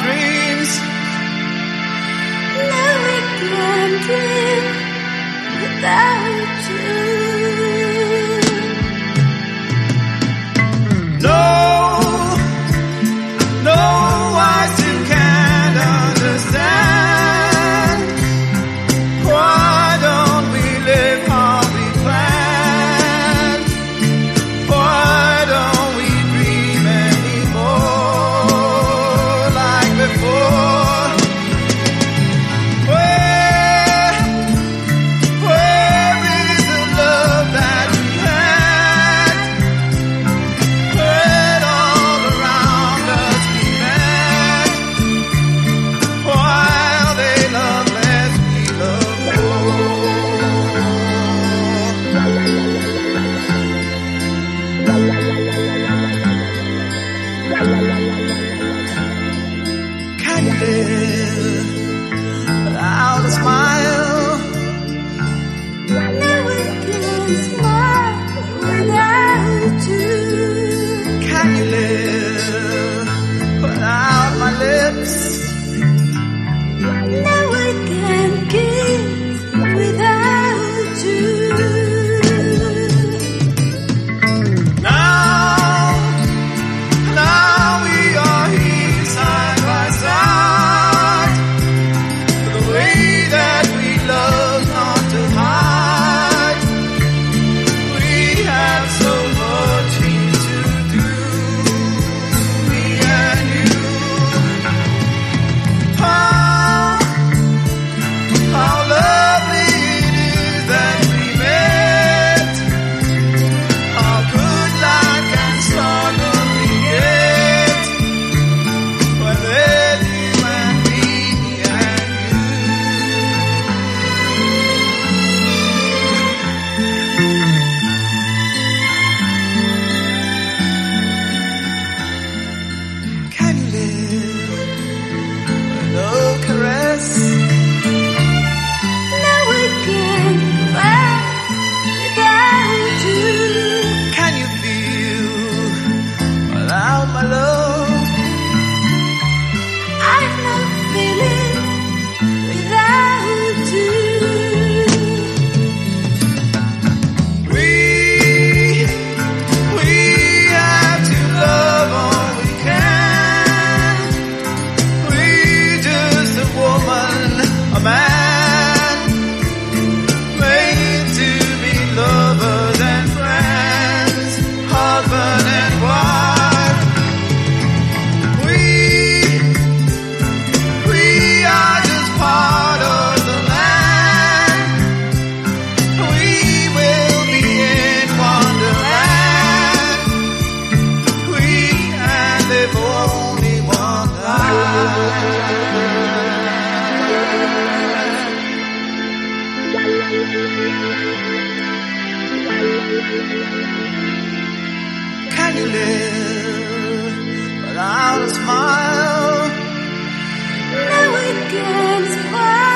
dreams. No, we can't dream without you. No, no, I still can't understand. Why don't we live how we planned? Why don't we dream anymore like before? Where is the love that we had? When all around us we met, while they love less, we love more. Can you live without a smile? No, we can't smile without you. Can you live without my lips? No, we can't kiss without you. Now we are here side by side. The way that we love not to hide. We have so much things to do, me and you. How lovely it is that we met. How good life can suddenly get when there's you and me and you. Can you live with no caress? No, we can't cry without you. Can you feel without my love? I've no feeling without you. We have to love all we can. We just a woman, a man, made to be lovers and friends, husband and wife. We are just part of the land. We will be in Wonderland. We can live only one life. Can you live without a smile? No, we can't smile